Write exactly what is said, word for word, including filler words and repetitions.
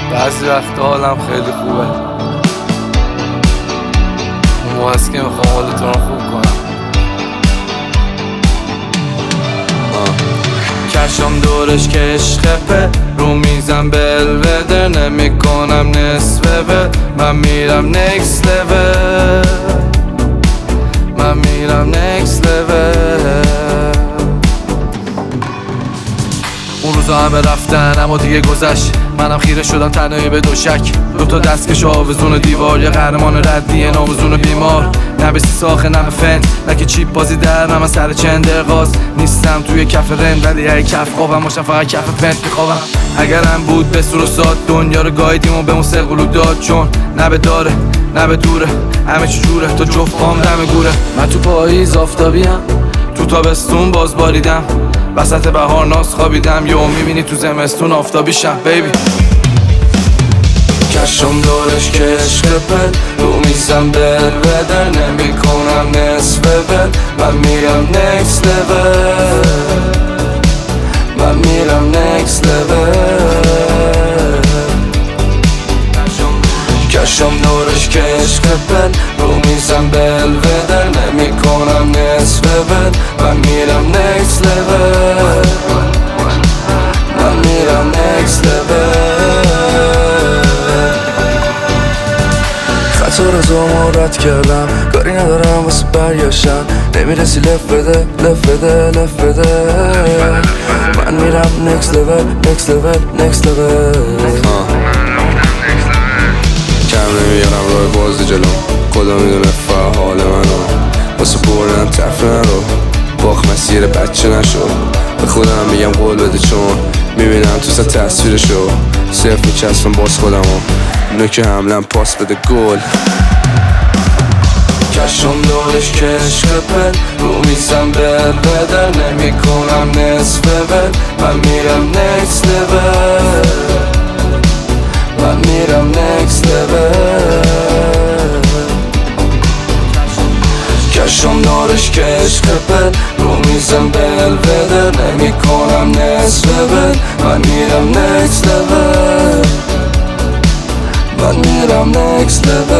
بعضی وقت حالم خیلی خوبه، اون موقع هست که میخوام حالتون رو خوب کنم. کشم دورش که عشقه رو میزم بلوده، نمی کنم نصفه به من میرم next level، من میرم next level. اون روزا همه رفتن اما دیگه گذشت، منم خیره شدم تنهایی به دوشک. دوتا دستکش آویزون دیوار، یه قهرمان ردیه ناموزون بیمار. نه به سیساخه نه به فن، نه که چیپ بازی در من سر چندرغاز. نیستم توی کف رند ولی هی کف خوابم باشم، فقط کف پنت میخوابم. اگرم بود به سور و ساد دنیا رو گایدیم و به اون سقلو داد، چون نه به داره نه به دوره، همه چی جوره تا جفت پام دم گوره. من تو پاییز آفتابیم، تو تابستون باز باریدم، وسط بهار ناز خوابیدم، یهو میبینی تو زمستون آفتابیشم بیبی. کشم دورش که عشق پل رو میزم بلوده، نمی کنم نصفه بل من میرم next level، من میرم next level. کشم دورش که عشق پل رو میزم بلوده، نمی کنم نصفه بل من میرم next level، من میرم next level. خطا رو زمارت کردم، کاری ندارم واسه برگشتن، نمیرسی لف بده لف بده لف بده. من میرم next level next level next level. کم نمیارم راه بازی جلو، خدا میدونه فعال منو، واسه بردن تفره رو باخ مسیر بچه نشو. به خودم میگم قول بده چون میبینم تو سر تصویرشو، صرف میچسبم باز خودمو نوک حملم پاس بده گل. کشم دورش که عشق پل رو میزم بلوده، نمی کنم نصفه بل من میرم next level، من میرم next level. کشم دورش که عشق پل رو میزم بلوده، نمی کنم نصفه بل من میرم next level، من میرم next level.